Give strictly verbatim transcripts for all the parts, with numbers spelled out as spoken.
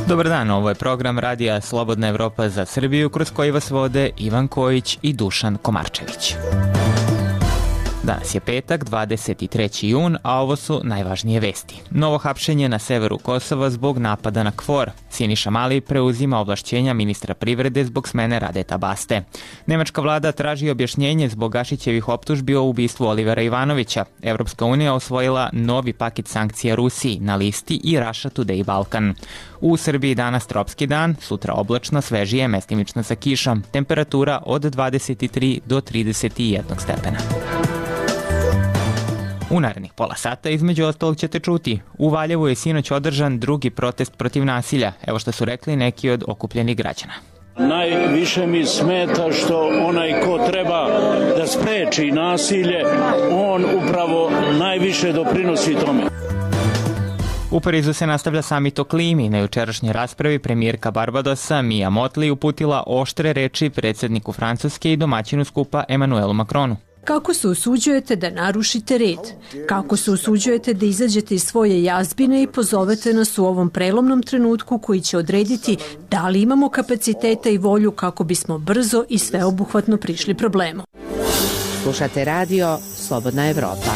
Dobar dan, ovo je program Radija Slobodna Evropa za Srbiju, kroz koji vas vode Ivan Kojić i Dušan Komarčević. Danas je petak, dvadeset treći jun, a ovo su najvažnije vesti. Novo hapšenje na severu Kosova zbog napada na KFOR. Siniša Mali preuzima ovlašćenja ministra privrede zbog smene Radeta Baste. Nemačka vlada traži objašnjenje zbog Gašićevih optužbi o ubistvu Olivera Ivanovića. Evropska unija osvojila novi paket sankcija Rusiji na listi i Russia Today Balkan. U Srbiji danas tropski dan, sutra oblačno, svežije, mestimično sa kišom. Temperatura od dvadeset tri do trideset jedan stepena. U narednih pola sata između ostalog ćete čuti. U Valjevu je sinoć održan drugi protest protiv nasilja. Evo što su rekli neki od okupljenih građana. Najviše mi smeta što onaj ko treba da spreči nasilje, on upravo najviše doprinosi tome. U Parizu se nastavlja samit o klimi. Na jučerašnjoj raspravi premijerka Barbadosa Mia Mottley uputila oštre reči predsjedniku Francuske i domaćinu skupa Emmanuelu Macronu. Kako se usuđujete da narušite red? Kako se usuđujete da izađete iz svoje jazbine i pozovete nas u ovom prelomnom trenutku koji će odrediti da li imamo kapaciteta i volju kako bismo brzo i sveobuhvatno prišli problemu? Slušate radio Slobodna Evropa.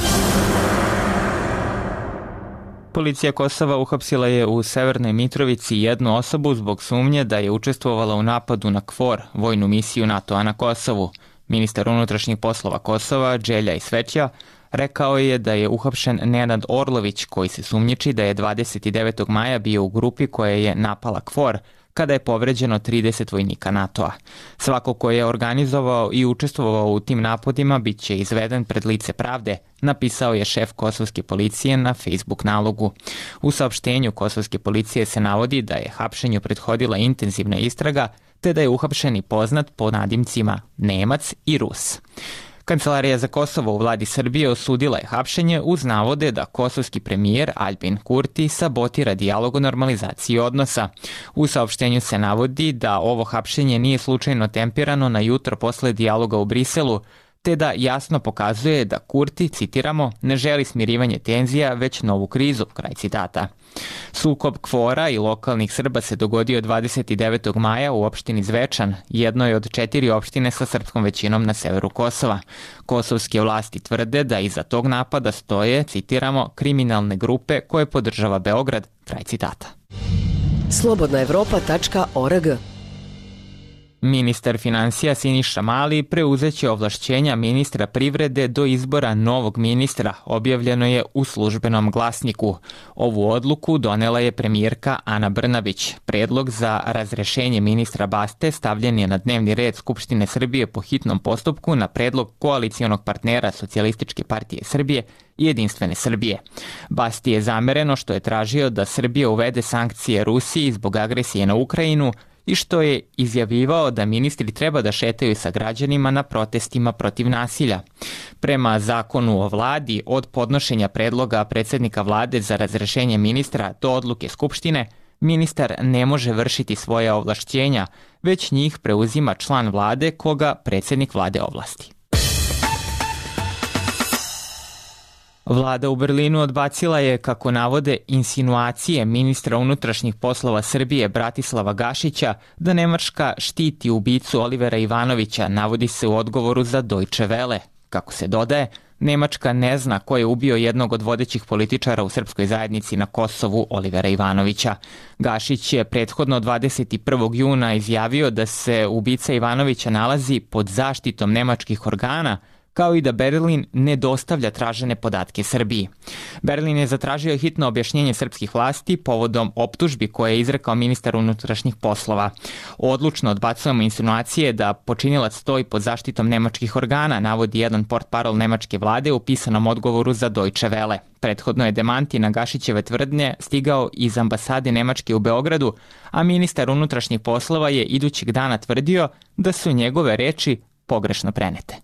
Policija Kosova uhapsila je u Severnoj Mitrovici jednu osobu zbog sumnje da je učestvovala u napadu na KFOR, vojnu misiju NATO-a na Kosovu. Ministar unutrašnjih poslova Kosova, Đelja Isvećja, rekao je da je uhapšen Nenad Orlović, koji se sumnjiči da je dvadeset devetog maja bio u grupi koja je napala KFOR, kada je povređeno trideset vojnika NATO-a. Svako ko je organizovao i učestvovao u tim napadima bit će izveden pred lice pravde, napisao je šef kosovske policije na Facebook nalogu. U saopštenju kosovske policije se navodi da je hapšenju prethodila intenzivna istraga, te da je uhapšeni poznat po nadimcima Nemac i Rus. Kancelarija za Kosovo u vladi Srbije osudila je hapšenje uz navode da kosovski premijer Albin Kurti sabotira dijalog o normalizaciji odnosa. U saopštenju se navodi da ovo hapšenje nije slučajno tempirano na jutro posle dijaloga u Briselu, te da jasno pokazuje da Kurti, citiramo, ne želi smirivanje tenzija, već novu krizu, kraj citata. Sukob KFOR-a i lokalnih Srba se dogodio dvadeset devetog maja u opštini Zvečan, jednoj od četiri opštine sa srpskom većinom na severu Kosova. Kosovske vlasti tvrde da iza tog napada stoje, citiramo, kriminalne grupe koje podržava Beograd, kraj citata. slobodna evropa tačka org. Ministar finansija Siniša Mali preuzeće ovlašćenja ministra privrede do izbora novog ministra, objavljeno je u službenom glasniku. Ovu odluku donela je premijerka Ana Brnabić. Predlog za razrešenje ministra Baste stavljen je na dnevni red Skupštine Srbije po hitnom postupku na predlog koalicijonog partnera Socijalističke partije Srbije i Jedinstvene Srbije. Basti je zamereno što je tražio da Srbija uvede sankcije Rusiji zbog agresije na Ukrajinu i što je izjavivao da ministri treba da šetaju sa građanima na protestima protiv nasilja. Prema zakonu o vladi, od podnošenja predloga predsjednika vlade za razrešenje ministra do odluke Skupštine, ministar ne može vršiti svoje ovlašćenja, već njih preuzima član vlade koga predsjednik vlade ovlasti. Vlada u Berlinu odbacila je, kako navode, insinuacije ministra unutrašnjih poslova Srbije Bratislava Gašića da Nemačka štiti ubicu Olivera Ivanovića, navodi se u odgovoru za Deutsche Welle. Kako se dodaje, Nemačka ne zna ko je ubio jednog od vodećih političara u srpskoj zajednici na Kosovu, Olivera Ivanovića. Gašić je prethodno dvadeset prvog juna izjavio da se ubica Ivanovića nalazi pod zaštitom nemačkih organa, kao i da Berlin ne dostavlja tražene podatke Srbiji. Berlin je zatražio hitno objašnjenje srpskih vlasti povodom optužbi koje je izrekao ministar unutrašnjih poslova. Odlučno odbacujemo insinuacije da počinilac stoji pod zaštitom nemačkih organa, navodi jedan portparol nemačke vlade u pisanom odgovoru za Deutsche Welle. Prethodno je demanti na Gašićeve tvrdnje stigao iz ambasade Nemačke u Beogradu, a ministar unutrašnjih poslova je idućeg dana tvrdio da su njegove reči pogrešno prenete.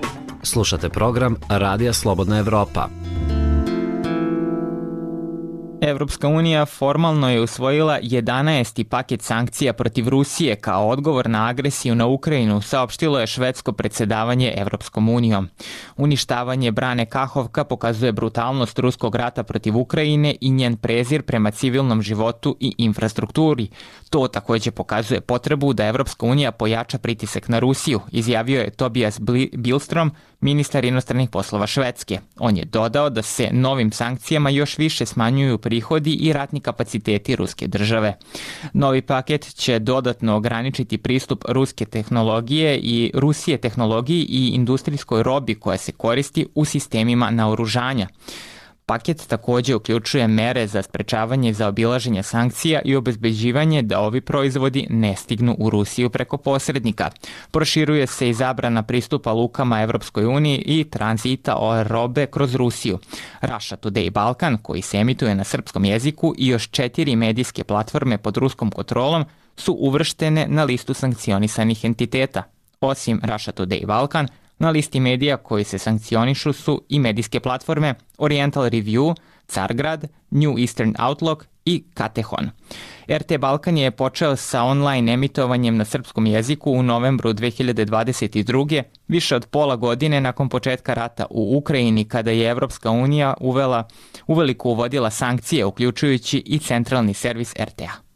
Slušate program Radija Slobodna Evropa. Evropska unija formalno je usvojila jedanaesti paket sankcija protiv Rusije kao odgovor na agresiju na Ukrajinu, saopštilo je švedsko predsjedavanje Evropskom unijom. Uništavanje brane Kahovka pokazuje brutalnost ruskog rata protiv Ukrajine i njen prezir prema civilnom životu i infrastrukturi. To također pokazuje potrebu da Evropska unija pojača pritisak na Rusiju, izjavio je Tobias Billström, ministar inostranih poslova Švedske. On je dodao da se novim sankcijama još više smanjuju prihodi i ratni kapaciteti ruske države. Novi paket će dodatno ograničiti pristup ruske tehnologije i Rusije tehnologiji i industrijskoj robi koja se koristi u sistemima naoružanja. Paket također uključuje mere za sprečavanje zaobilaženja sankcija i obezbeđivanje da ovi proizvodi ne stignu u Rusiju preko posrednika. Proširuje se i zabrana pristupa lukama Evropskoj uniji i tranzita robe kroz Rusiju. Russia Today Balkan, koji se emituje na srpskom jeziku, i još četiri medijske platforme pod ruskom kontrolom su uvrštene na listu sankcionisanih entiteta. Osim Russia Today Balkan, na listi medija koji se sankcionišu su i medijske platforme Oriental Review, Cargrad, New Eastern Outlook i Katehon. R T Balkan je počeo sa online emitovanjem na srpskom jeziku u novembru dve hiljade dvadeset druge, više od pola godine nakon početka rata u Ukrajini, kada je Evropska unija uvela, uveliko uvodila sankcije, uključujući i centralni servis R T A.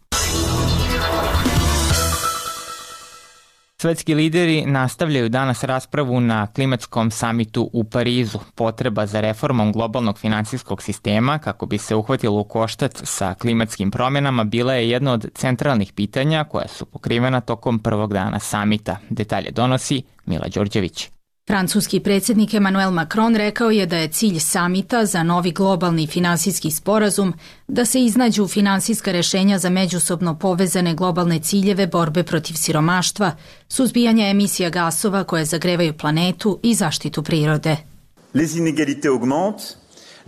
Svetski lideri nastavljaju danas raspravu na klimatskom samitu u Parizu. Potreba za reformom globalnog finansijskog sistema kako bi se uhvatilo u koštac sa klimatskim promjenama bila je jedno od centralnih pitanja koja su pokrivena tokom prvog dana samita. Detalje donosi Mila Đorđević. Francuski predsjednik Emmanuel Macron rekao je da je cilj samita za novi globalni finansijski sporazum da se iznađu finansijska rješenja za međusobno povezane globalne ciljeve borbe protiv siromaštva, suzbijanja emisija gasova koje zagrevaju planetu i zaštitu prirode. Les inégalités augmentent.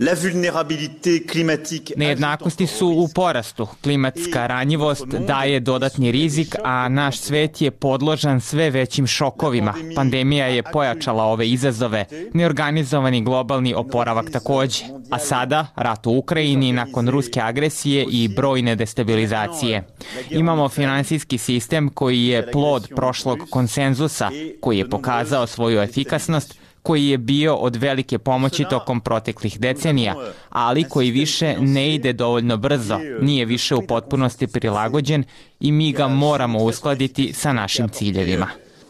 Nejednakosti su u porastu. Klimatska ranjivost daje dodatni rizik, a naš svet je podložan sve većim šokovima. Pandemija je pojačala ove izazove, neorganizovani globalni oporavak također. A sada, rat u Ukrajini nakon ruske agresije i brojne destabilizacije. Imamo finansijski sistem koji je plod prošlog konsenzusa, koji je pokazao svoju efikasnost, koji je bio od velike pomoći tokom proteklih decenija, ali koji više ne ide dovoljno brzo, nije više u potpunosti prilagođen i mi ga moramo uskladiti sa našim ciljevima.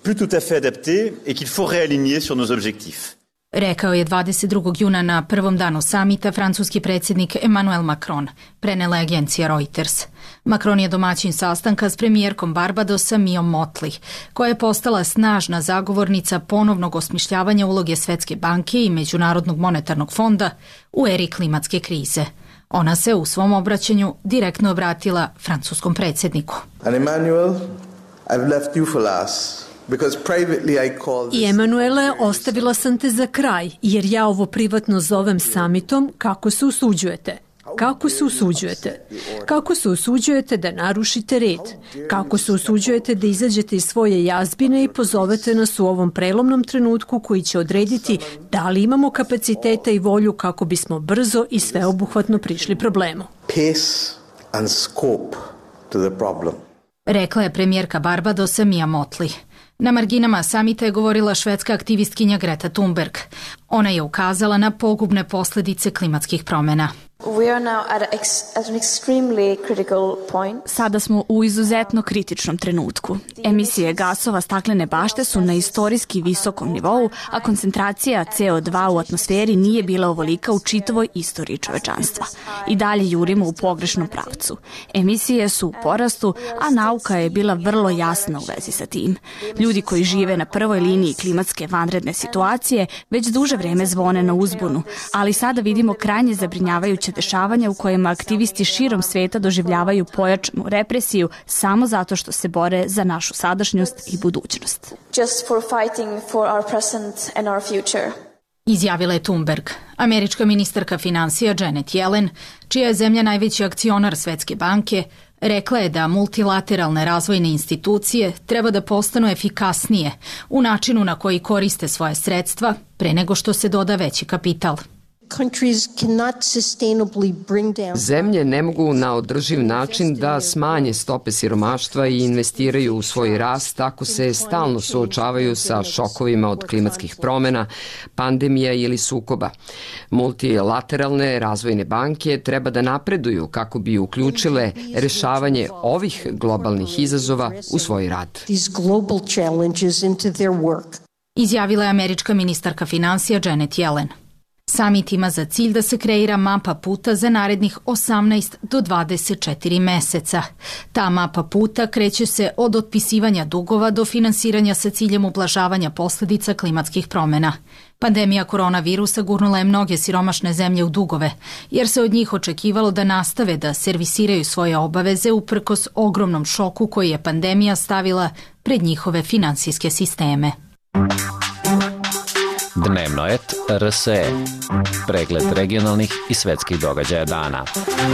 Rekao je dvadeset drugog juna na prvom danu samita francuski predsjednik Emmanuel Macron, prenela je agencija Reuters. Macron je domaćin sastanka s premijerkom Barbadosa Mijom Motley, koja je postala snažna zagovornica ponovnog osmišljavanja uloge Svetske banke i Međunarodnog monetarnog fonda u eri klimatske krize. Ona se u svom obraćanju direktno obratila francuskom predsjedniku. And Emmanuel, I've left you for last. I Emanuele, ostavila sam te za kraj, jer ja ovo privatno zovem samitom kako se usuđujete. Kako se usuđujete? Kako se usuđujete da narušite red? Kako se usuđujete da izađete iz svoje jazbine i pozovete nas u ovom prelomnom trenutku koji će odrediti da li imamo kapaciteta i volju kako bismo brzo i sveobuhvatno prišli problemu? Pace and scope to the problem. Rekla je premijerka Barbadosa Mija Motley. Na marginama samita je govorila švedska aktivistkinja Greta Thunberg. Ona je ukazala na pogubne posljedice klimatskih promjena. Sada smo u izuzetno kritičnom trenutku. Emisije gasova staklene bašte su na istorijski visokom nivou, a koncentracija C O dva u atmosferi nije bila ovolika u čitavoj istoriji čovečanstva. I dalje jurimo u pogrešnom pravcu. Emisije su u porastu, a nauka je bila vrlo jasna u vezi sa tim. Ljudi koji žive na prvoj liniji klimatske vanredne situacije već duže vrijeme zvone na uzbunu, ali sada vidimo krajnje zabrinjavajuće dešavanja u kojima aktivisti širom sveta doživljavaju pojačanu represiju samo zato što se bore za našu sadašnjost i budućnost. Just for fighting for our present and our future. Izjavila je Thunberg. Američka ministarka financija Janet Yellen, čija je zemlja najveći akcionar Svetske banke, rekla je da multilateralne razvojne institucije treba da postanu efikasnije u načinu na koji koriste svoje sredstva pre nego što se doda veći kapital. Zemlje ne mogu na održiv način da smanje stope siromaštva i investiraju u svoj rast ako se stalno suočavaju sa šokovima od klimatskih promena, pandemija ili sukoba. Multilateralne razvojne banke treba da napreduju kako bi uključile rešavanje ovih globalnih izazova u svoj rad. Izjavila je američka ministarka finansija Janet Yellen. Samit ima za cilj da se kreira mapa puta za narednih osamnaest do dvadeset četiri meseca. Ta mapa puta kreće se od otpisivanja dugova do finansiranja sa ciljem ublažavanja posledica klimatskih promena. Pandemija koronavirusa gurnula je mnoge siromašne zemlje u dugove, jer se od njih očekivalo da nastave da servisiraju svoje obaveze uprkos ogromnom šoku koji je pandemija stavila pred njihove finansijske sisteme. Dnevno et R S E. Pregled regionalnih i svetskih događaja dana.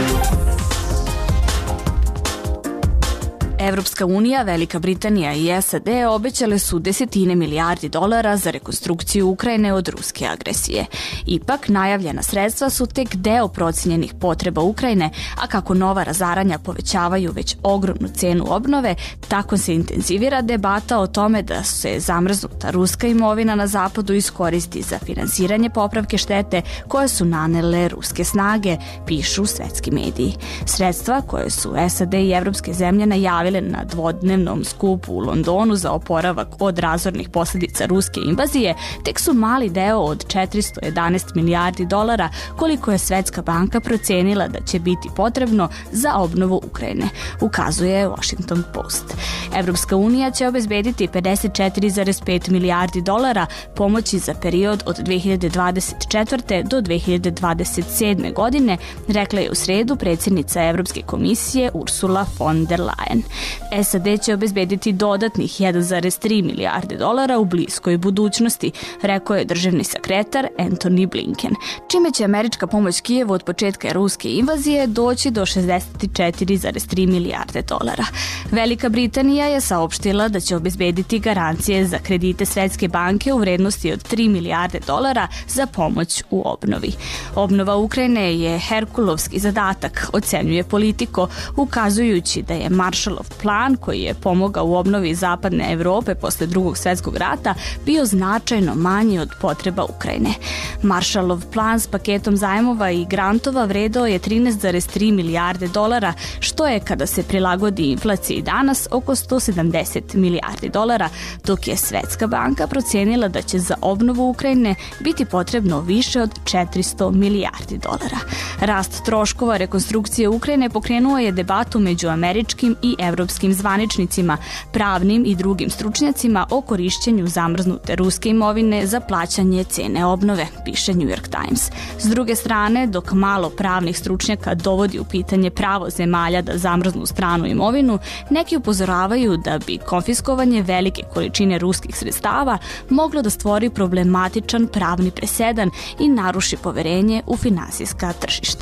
Evropska unija, Velika Britanija i S A D obećale su desetine milijardi dolara za rekonstrukciju Ukrajine od ruske agresije. Ipak, najavljena sredstva su tek deo procenjenih potreba Ukrajine, a kako nova razaranja povećavaju već ogromnu cenu obnove, tako se intenzivira debata o tome da se zamrznuta ruska imovina na zapadu iskoristi za finansiranje popravke štete koje su nanele ruske snage, pišu svetski mediji. Sredstva koje su S A D i evropske zemlje najavile na dvodnevnom skupu u Londonu za oporavak od razornih posljedica ruske invazije tek su mali deo od četiristo jedanaest milijardi dolara koliko je Svetska banka procenila da će biti potrebno za obnovu Ukrajine, ukazuje Washington Post. Evropska unija će obezbediti pedeset četiri zarez pet milijardi dolara pomoći za period od dve hiljade dvadeset četvrte do dve hiljade dvadeset sedme godine, rekla je u sredu predsjednica Evropske komisije Ursula von der Leyen. S A D će obezbediti dodatnih jedan zarez tri milijarde dolara u bliskoj budućnosti, rekao je državni sekretar Antony Blinken, čime će američka pomoć Kijevu od početka ruske invazije doći do šezdeset četiri zarez tri milijarde dolara. Velika Britanija je saopštila da će obezbediti garancije za kredite Svetske banke u vrednosti od tri milijarde dolara za pomoć u obnovi. Obnova Ukrajine je herkulovski zadatak, ocenjuje Politico, ukazujući da je Marshallov plan koji je pomogao u obnovi zapadne Evrope posle drugog svjetskog rata bio značajno manji od potreba Ukrajine. Marshallov plan s paketom zajmova i grantova vredeo je trinaest zarez tri milijarde dolara, što je kada se prilagodi inflaciji danas oko sto sedamdeset milijardi dolara, dok je Svetska banka procenila da će za obnovu Ukrajine biti potrebno više od četiristo milijardi dolara. Rast troškova rekonstrukcije Ukrajine pokrenuo je debatu među američkim i evropskim zvaničnicima, pravnim i drugim stručnjacima o korišćenju zamrznute ruske imovine za plaćanje cene obnove, piše New York Times. S druge strane, dok malo pravnih stručnjaka dovodi u pitanje pravo zemalja da zamrznu stranu imovinu, neki upozoravaju da bi konfiskovanje velike količine ruskih sredstava moglo da stvori problematičan pravni presedan i naruši poverenje u finansijska tržišta.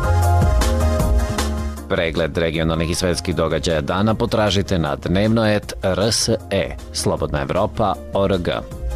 Pregled regionalnih i svetskih događaja dana potražite na dnevno et R S E, Slobodna Evropa, O R G.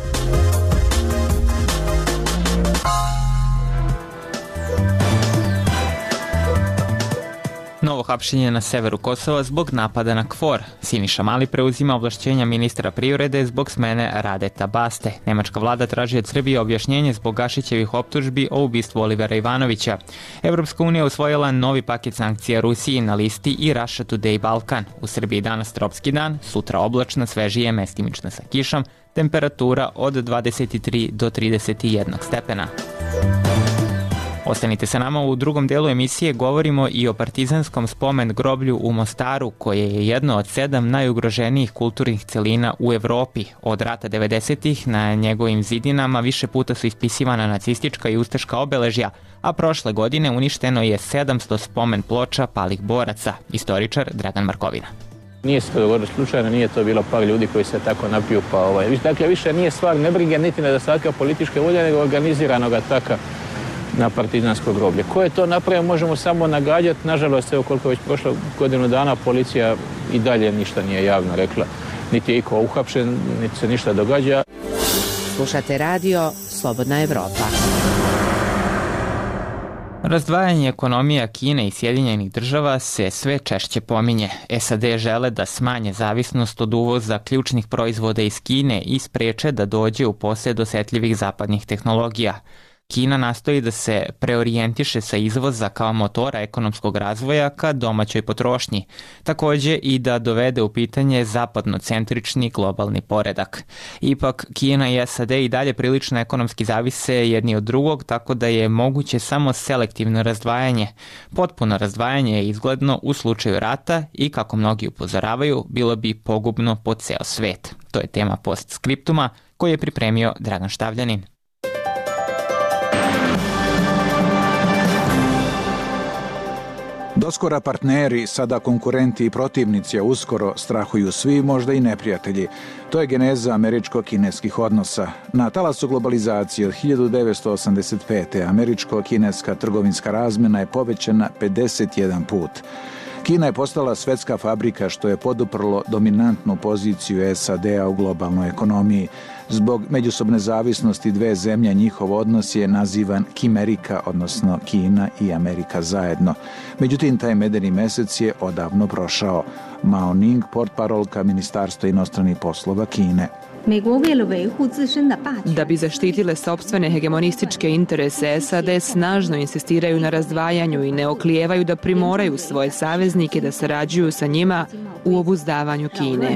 Novo hapšenje na severu Kosova zbog napada na KFOR. Siniša Mali preuzima ovlašćenja ministra privrede zbog smene Radeta Baste. Nemačka vlada traži od Srbije objašnjenje zbog Gašićevih optužbi o ubistvu Olivera Ivanovića. Evropska unija usvojila novi paket sankcija Rusiji na listi i Russia Today Balkan. U Srbiji danas tropski dan, sutra oblačno, svežije, mestimično sa kišom, temperatura od dvadeset tri do trideset jedan stepena. Ostanite sa nama, u drugom delu emisije govorimo i o partizanskom spomen groblju u Mostaru, koje je jedno od sedam najugroženijih kulturnih celina u Evropi. Od rata devedesetih na njegovim zidinama više puta su ispisivana nacistička i ustaška obeležja, a prošle godine uništeno je sedamsto spomen ploča palih boraca. Istoričar Dragan Markovina. Nije se to dogodilo slučajno, nije to bilo par ljudi koji se tako napiju, pa ovaj. Dakle, više nije stvar nebrige niti nedostatka političke volje, nego organiziranog ataka na partizansko groblje. Ko je to napravio, možemo samo nagađati. Nažalost, evo koliko već prošlo godinu dana, policija i dalje ništa nije javno rekla. Niti je iko uhapšen, niti se ništa događa. Slušate radio Slobodna Evropa. Razdvajanje ekonomija Kine i Sjedinjenih država se sve češće pominje. S A D žele da smanje zavisnost od uvoza ključnih proizvoda iz Kine i spreče da dođe u posjed osetljivih zapadnih tehnologija. Kina nastoji da se preorijentiše sa izvoza kao motora ekonomskog razvoja ka domaćoj potrošnji, takođe i da dovede u pitanje zapadnocentrični globalni poredak. Ipak, Kina i S A D i dalje prilično ekonomski zavise jedni od drugog, tako da je moguće samo selektivno razdvajanje. Potpuno razdvajanje je izgledno u slučaju rata i, kako mnogi upozoravaju, bilo bi pogubno po ceo svet. To je tema postskriptuma koji je pripremio Dragan Štavljanin. Doskora partneri, sada konkurenti i protivnici, a uskoro strahuju svi, možda i neprijatelji. To je geneza američko-kineskih odnosa. Na talasu globalizacije od hiljadu devetsto osamdeset pete. američko-kineska trgovinska razmena je povećana pedeset jedan put. Kina je postala svetska fabrika, što je poduprlo dominantnu poziciju S A D-a u globalnoj ekonomiji. Zbog međusobne zavisnosti dve zemlje, njihov odnos je nazivan Kimerika, odnosno Kina i Amerika zajedno. Međutim, taj medeni mesec je odavno prošao. Mao Ning, portparolka Ministarstva inostranih poslova Kine. Da bi zaštitile sopstvene hegemonističke interese, S A D snažno insistiraju na razdvajanju i ne oklijevaju da primoraju svoje saveznike da sarađuju sa njima u obuzdavanju Kine.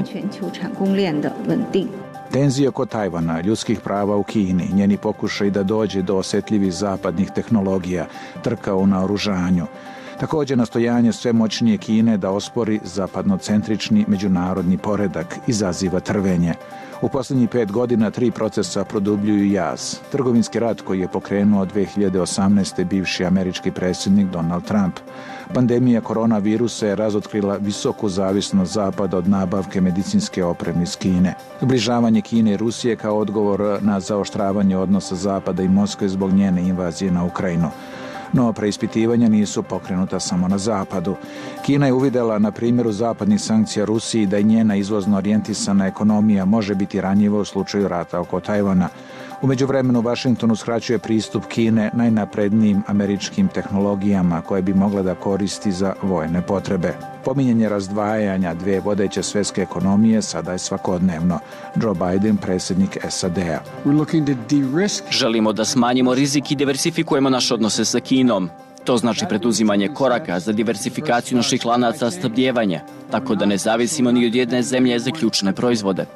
Tenzije oko Tajvana, ljudskih prava u Kini, njeni pokušaj da dođe do osetljivih zapadnih tehnologija, trka u naoružanju. Također nastojanje sve moćnije Kine da ospori zapadnocentrični međunarodni poredak izaziva trvenje. U posljednjih pet godina tri procesa produbljuju jaz. Trgovinski rat koji je pokrenuo dve hiljade osamnaeste. bivši američki predsjednik Donald Trump. Pandemija koronavirusa je razotkrila visoku zavisnost Zapada od nabavke medicinske opreme iz Kine. Zbližavanje Kine i Rusije kao odgovor na zaoštravanje odnosa Zapada i Moskve zbog njene invazije na Ukrajinu. No, preispitivanja nisu pokrenuta samo na Zapadu. Kina je uvidela na primjeru zapadnih sankcija Rusiji da i njena izvozno orijentisana ekonomija može biti ranjiva u slučaju rata oko Tajvana. U međuvremenu Vašington uskraćuje pristup Kine najnaprednijim američkim tehnologijama koje bi mogla da koristi za vojne potrebe. Pominjanje razdvajanja dve vodeće svetske ekonomije sada je svakodnevno. Joe Biden, predsjednik S A D-a. Želimo da smanjimo rizik i diversifikujemo naše odnose sa Kinom. To znači preduzimanje koraka za diversifikaciju naših lanaca snabdijevanja, tako da ne zavisimo ni od jedne zemlje za ključne proizvode.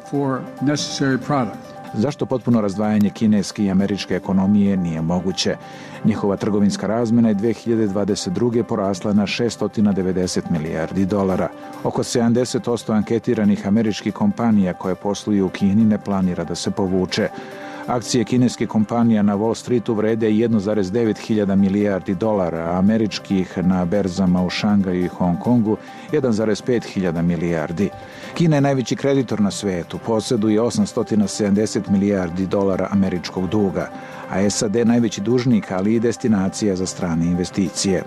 Zašto potpuno razdvajanje kineske i američke ekonomije nije moguće? Njihova trgovinska razmena je dve hiljade dvadeset druge. porasla na šesto devedeset milijardi dolara. Oko sedamdeset posto anketiranih američkih kompanija koje posluju u Kini ne planira da se povuče. Akcije kineskih kompanija na Wall Streetu vrede jedan zarez devet hiljada milijardi dolara, a američkih na berzama u Šangaju i Hong Kongu jedan zarez pet hiljada milijardi. Kina je najveći kreditor na svetu, posjeduje osamsto sedamdeset milijardi dolara američkog duga, a S A D najveći dužnik, ali i destinacija za strane investicije.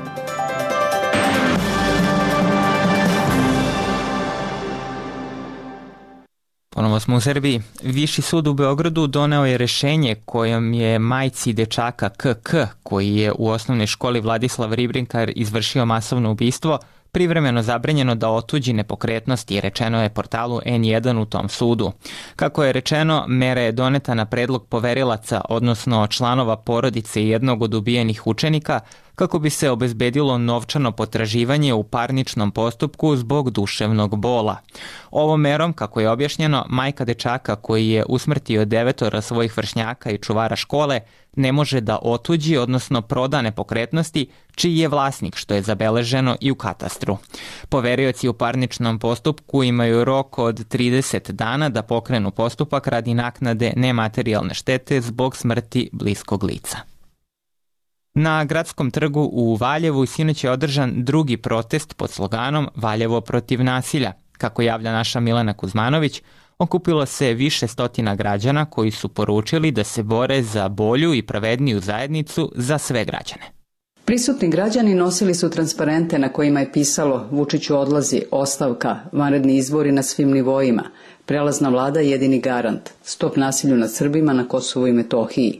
Ponovo smo u Srbiji. Viši sud u Beogradu doneo je rešenje kojom je majci dečaka K K, koji je u osnovnoj školi Vladislav Ribrinkar izvršio masovno ubistvo, privremeno zabranjeno da otuđi nepokretnosti, rečeno je portalu N jedan u tom sudu. Kako je rečeno, mera je doneta na predlog poverilaca, odnosno članova porodice jednog od ubijenih učenika, kako bi se obezbedilo novčano potraživanje u parničnom postupku zbog duševnog bola. Ovom merom, kako je objašnjeno, majka dečaka koji je usmrtio devetora svojih vršnjaka i čuvara škole ne može da otuđi, odnosno proda nepokretnosti čiji je vlasnik, što je zabeleženo i u katastru. Poverioci u parničnom postupku imaju rok od trideset dana da pokrenu postupak radi naknade nematerijalne štete zbog smrti bliskog lica. Na Gradskom trgu u Valjevu sinoć je održan drugi protest pod sloganom Valjevo protiv nasilja. Kako javlja naša Milena Kuzmanović, okupilo se više stotina građana koji su poručili da se bore za bolju i pravedniju zajednicu za sve građane. Prisutni građani nosili su transparente na kojima je pisalo Vučiću odlazi, ostavka, vanredni izbori na svim nivoima, prelazna vlada jedini garant, stop nasilju nad Srbima na Kosovu i Metohiji.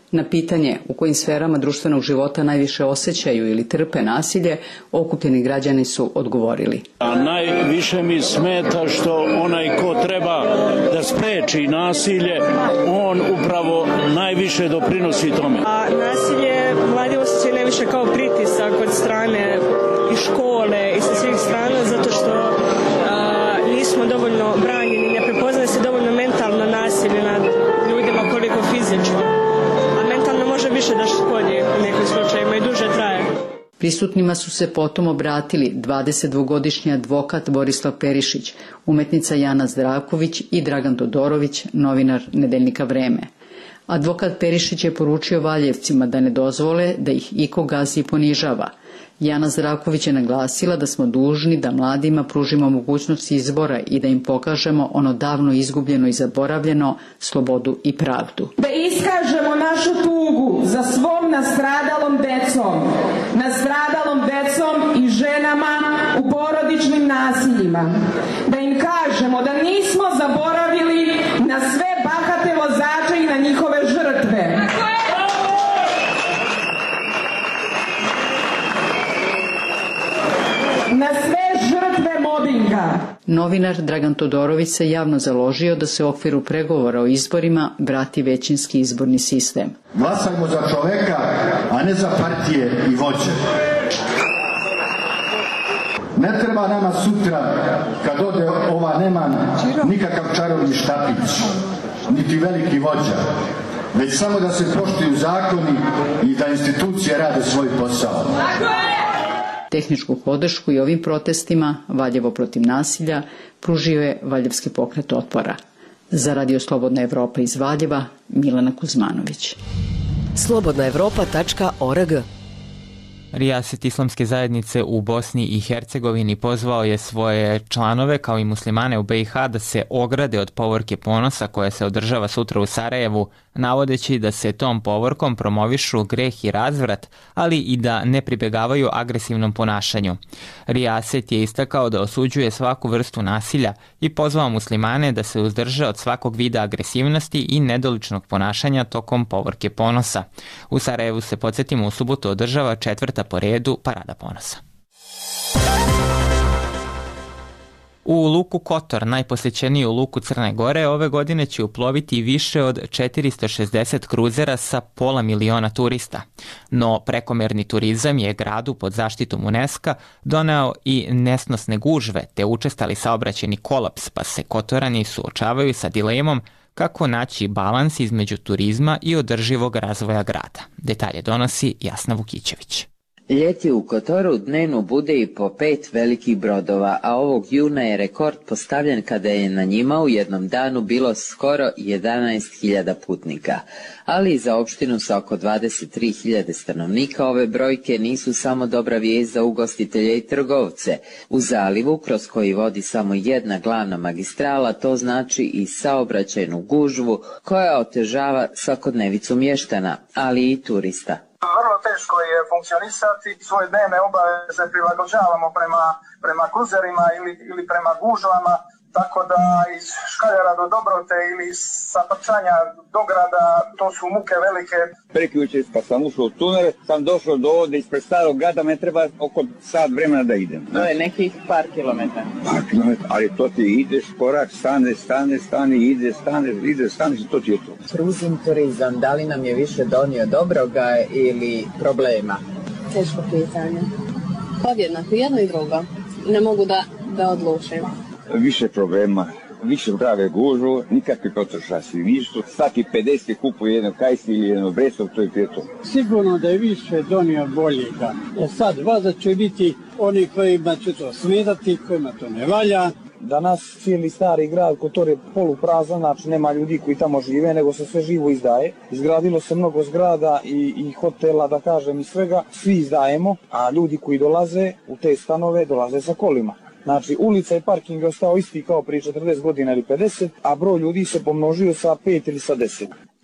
Na pitanje u kojim sferama društvenog života najviše osjećaju ili trpe nasilje, okupljeni građani su odgovorili. A najviše mi smeta što onaj ko treba da spreči nasilje, on upravo najviše doprinosi tome. A nasilje mladi osjećaju najviše kao pritisak od strane i škole i sa svih strana, zato što a, nismo dovoljno branjeni, ne prepoznaje se dovoljno mentalno nasilje nad ljudima koliko fizičko. A mentalno može više da škodi u nekim slučajima i duže traje. Prisutnima su se potom obratili dvadesetdvogodišnji advokat Borislav Perišić, umetnica Jana Zdravković i Dragan Todorović, novinar Nedeljnika Vreme. Advokat Perišić je poručio Valjevcima da ne dozvole da ih iko gazi i ponižava. Jana Zdravković je naglasila da smo dužni da mladima pružimo mogućnost izbora i da im pokažemo ono davno izgubljeno i zaboravljeno, slobodu i pravdu. Da iskažemo našu tugu za svom nastradalom decom, nastradalom decom i ženama u porodičnim nasiljima. Da im kažemo da nismo zaboravili na sve bahate vozače i na njihove žrtve. Na sve žrtve mobinga. Novinar Dragan Todorović se javno založio da se u okviru pregovora o izborima vrati većinski izborni sistem. Glasajmo za čoveka, a ne za partije i vođe. Ne treba nama sutra, kad ode ova Neman, nikakav čarobni štapić, niti veliki vođa, već samo da se poštuju zakoni i da institucije rade svoj posao. Tehničku podršku i ovim protestima Valjevo protiv nasilja pružio je Valjevski pokret otpora. Za Radio Slobodna Evropa iz Valjeva, Milana Kuzmanović. slobodna evropa tačka org. Rijaset islamske zajednice u Bosni i Hercegovini pozvao je svoje članove kao i muslimane u B i H da se ograde od povorke Ponosa koja se održava sutra u Sarajevu, navodeći da se tom povorkom promovišu greh i razvrat, ali i da ne pribegavaju agresivnom ponašanju. Rijaset je istakao da osuđuje svaku vrstu nasilja i pozvao muslimane da se uzdrže od svakog vida agresivnosti i nedoličnog ponašanja tokom povorke Ponosa. U Sarajevu se, podsjetimo, u subotu održava četvrta po redu Parada Ponosa. U luku Kotor, najposjećeniju luku Crne Gore, ove godine će uploviti više od četiristo šezdeset kruzera sa pola miliona turista. No prekomerni turizam je gradu pod zaštitom UNESCO doneo i nesnosne gužve te učestali saobraćajni kolaps, pa se Kotorani suočavaju sa dilemom kako naći balans između turizma i održivog razvoja grada. Detalje donosi Jasna Vukićević. Ljeti u Kotoru dnevno bude i po pet velikih brodova, a ovog juna je rekord postavljen kada je na njima u jednom danu bilo skoro jedanaest hiljada putnika. Ali i za opštinu sa oko dvadeset tri hiljade stanovnika ove brojke nisu samo dobra vijest za ugostitelje i trgovce. U zalivu, kroz koji vodi samo jedna glavna magistrala, to znači i saobraćajnu gužvu koja otežava svakodnevicu mještana, ali i turista. Vrlo teško je funkcionisati, svoje dnevne obaveze prilagođavamo prema, prema kruzerima ili, ili prema gužvama, tako da iz Škaljara do Dobrote ili iz Sapačanja do grada, to su muke velike. Prekjuče kad sam ušao u tunel, sam došao do ovde ispred starog grada, me treba oko sat vremena da idem. To je nekih par kilometara. Par kilometara, ali to ti ideš korak, stane, stane, stane, ide, stane, ide, stane, to ti je to. Kruzing turizam, da li nam je više donio dobroga ili problema? Teško pitanje. Podjednako, jedno i drugo. Ne mogu da, da odlučim. Više problema, više prave gužu, nikakvi potrošači nisu. Svaki pedeset kupuje jedno kajsi ili jedno bresov, to je prijeto. Sigurno da je više donio boljega. E sad, valjda će biti oni kojima će to smetati, kojima to ne valja. Danas cijeli stari grad Kotor je poluprazan, znači nema ljudi koji tamo žive, nego se sve živo izdaje. Izgradilo se mnogo zgrada i, i hotela, da kažem, i svega. Svi izdajemo, a ljudi koji dolaze u te stanove dolaze sa kolima. Znači, ulica i parking je ostao isti kao prije četrdeset godina ili pedeset, a broj ljudi se pomnožio sa pet ili sa deset.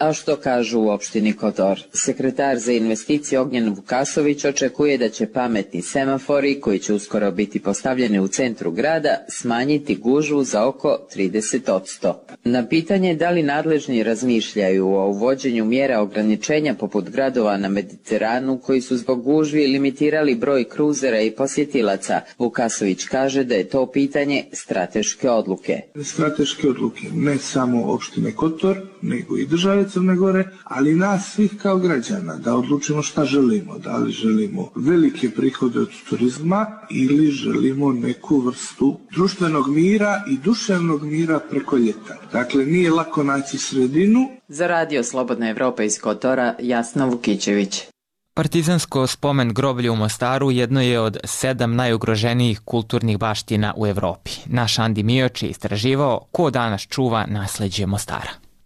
A što kažu u opštini Kotor? Sekretar za investicije Ognjen Vukasović očekuje da će pametni semafori, koji će uskoro biti postavljeni u centru grada, smanjiti gužvu za oko trideset posto. Na pitanje da li nadležni razmišljaju o uvođenju mjera ograničenja poput gradova na Mediteranu koji su zbog gužvi limitirali broj kruzera i posjetilaca, Vukasović kaže da je to pitanje strateške odluke. Strateške odluke ne samo opštine Kotor, nego i države Crne Gore, ali nas svih kao građana da odlučimo šta želimo. Da li želimo velike prihode od turizma ili želimo neku vrstu društvenog mira i duševnog mira preko ljeta. Dakle, nije lako naći sredinu. Za Radio Slobodna Evropa iz Kotora, Jasna Vukićević. Partizansko spomen groblje u Mostaru jedno je od sedam najugroženijih kulturnih baština u Evropi. Naš Andi Mioč je istraživao ko danas čuva nasleđe Mostara.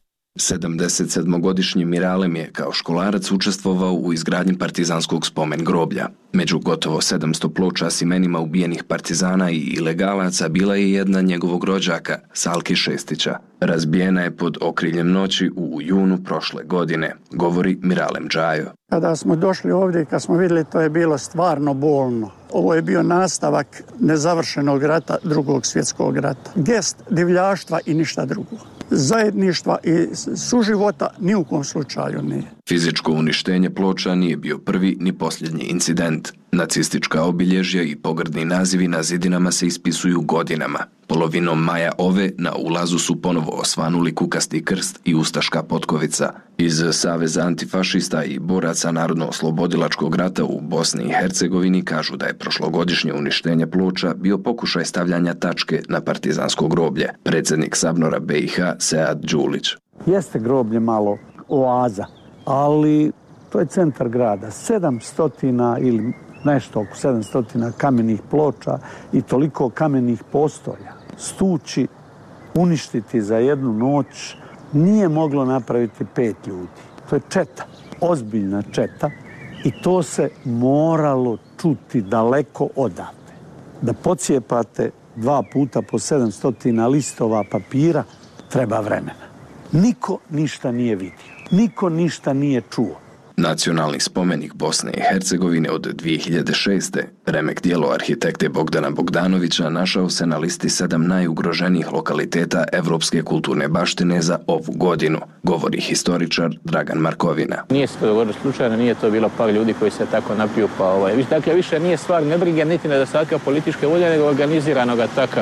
sedamdesetsedmogodišnji Miralem je kao školarac učestvovao u izgradnji partizanskog spomen groblja. Među gotovo sedamsto ploča s imenima ubijenih partizana i ilegalaca bila je jedna njegovog rođaka, Salki Šestića. Razbijena je pod okriljem noći u junu prošle godine, govori Miralem Džajo. Kada smo došli ovdje i kad smo vidjeli, to je bilo stvarno bolno. Ovo je bio nastavak nezavršenog rata, drugog svjetskog rata. Gest divljaštva i ništa drugo. Zajedništva i suživota ni u kom slučaju nije. Fizičko uništenje ploča nije bio prvi ni posljednji incident. Nacistička obilježja i pogrdni nazivi na zidinama se ispisuju godinama. Polovinom maja ove na ulazu su ponovo osvanuli kukasti krst i ustaška potkovica. Iz Saveza antifašista i boraca Narodno-oslobodilačkog rata u Bosni i Hercegovini kažu da je prošlogodišnje uništenje ploča bio pokušaj stavljanja tačke na partizansko groblje. Predsjednik Sabnora B i H Sead Đulić. Jeste groblje malo oaza, ali to je centar grada. sedamsto ili nešto oko sedamsto kamenih ploča i toliko kamenih postolja. Stući, uništiti za jednu noć nije moglo napraviti pet ljudi. To je četa, ozbiljna četa i to se moralo čuti daleko odavde. Da pocijepate dva puta po sedamsto listova papira treba vremena. Niko ništa nije vidio, niko ništa nije čuo. Nacionalni spomenik Bosne i Hercegovine od dvije hiljade šeste. remek djelo arhitekte Bogdana Bogdanovića našao se na listi sedam najugroženijih lokaliteta evropske kulturne baštine za ovu godinu, govori historičar Dragan Markovina. Nije se to dogodilo slučajno, nije to bilo par ljudi koji se tako napiju, pa ovaj. Dakle, više nije stvar nebrige niti nedostatka političke volje, nego organiziranog ataka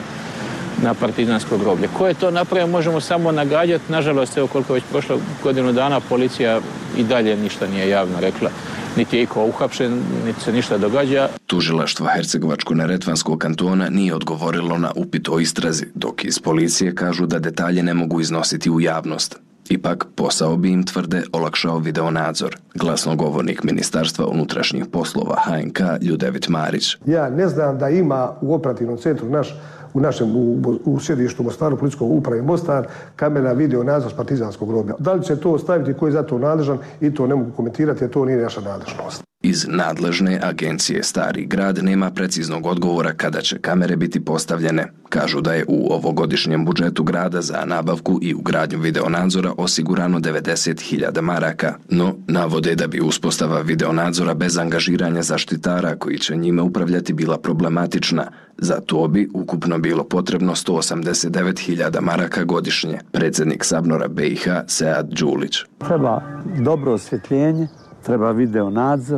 na partizansko groblje. Ko je to napravio, možemo samo nagađati. Nažalost, evo koliko već prošlo godinu dana, policija i dalje ništa nije javno rekla. Niti je iko uhapšen, niti se ništa događa. Tužilaštvo Hercegovačko-neretvanskog kantona nije odgovorilo na upit o istrazi, dok iz policije kažu da detalje ne mogu iznositi u javnost. Ipak, posao bi im, tvrde, olakšao videonadzor. Glasnogovornik Ministarstva unutrašnjih poslova H N K Ljudevit Marić. Ja ne znam da ima u operativnom centru naš u našem u, u sjedištu Mostaru, policijskog uprave Mostar, kamera video nadzor s partizanskog groblja. Da li će to staviti, ko je za to nadležan, i to ne mogu komentirati, jer to nije naša nadležnost. Iz nadležne agencije Stari grad nema preciznog odgovora kada će kamere biti postavljene. Kažu da je u ovogodišnjem budžetu grada za nabavku i ugradnju videonadzora osigurano devedeset hiljada maraka, no navode da bi uspostava videonadzora bez angažiranja zaštitara koji će njime upravljati bila problematična. Za to bi ukupno bilo potrebno sto osamdeset devet hiljada maraka godišnje. Predsjednik Sabnora B i H Sead Đulić. Treba dobro osvjetljenje, treba videonadzor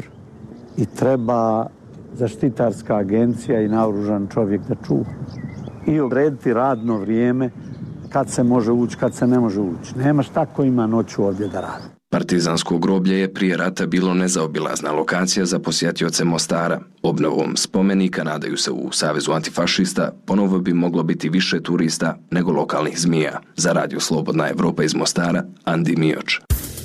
i treba zaštitarska agencija i naoružan čovjek da čuva. I odrediti radno vrijeme kad se može ući, kad se ne može ući. Nema šta ko ima noću ovdje da radi. Partizansko groblje je prije rata bilo nezaobilazna lokacija za posjetioce Mostara. Obnovom spomenika, nadaju se u Savezu antifašista, ponovo bi moglo biti više turista nego lokalnih zmija. Za Radio Slobodna Evropa iz Mostara, Andi Mioč.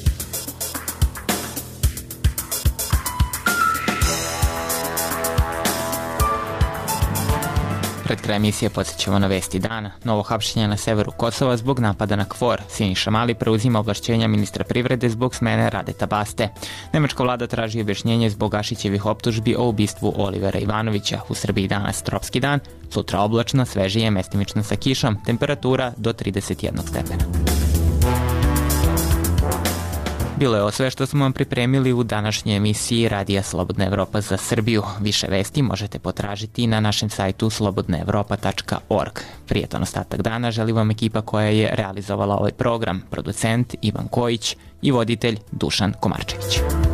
Pred kraj emisije podsjećamo na vesti dana. Novo hapšenje na severu Kosova zbog napada na KFOR. Siniša Mali preuzima ovlašćenja ministra privrede zbog smene Radeta Baste. Nemačka vlada traži objašnjenje zbog Gašićevih optužbi o ubistvu Olivera Ivanovića. U Srbiji danas tropski dan, sutra oblačno, svežije, mestimično sa kišom, temperatura do trideset jedan stepena. Bilo je ovo sve što smo vam pripremili u današnjoj emisiji Radija Slobodna Evropa za Srbiju. Više vesti možete potražiti na našem sajtu slobodna evropa tačka org. Prijetan ostatak dana želi vam ekipa koja je realizovala ovaj program, producent Ivan Kojić i voditelj Dušan Komarčević.